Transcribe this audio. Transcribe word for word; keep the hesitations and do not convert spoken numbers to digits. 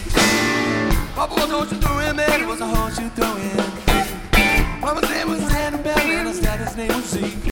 Papa was a horseshoe throwing man, he was a horseshoe throwing. Mama's name was Annabelle, and his daddy's name was Zeke.